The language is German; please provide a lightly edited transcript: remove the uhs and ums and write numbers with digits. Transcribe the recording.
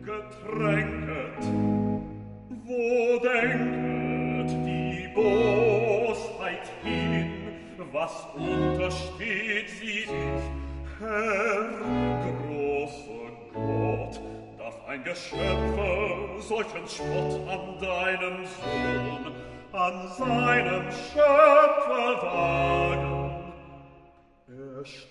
getränket. Wo denket die Bosheit hin? Was untersteht sie sich? Herr, großer Gott, darf ein Geschöpfe solchen Spott an deinem Sohn, an seinem Schöpfer wagen? Er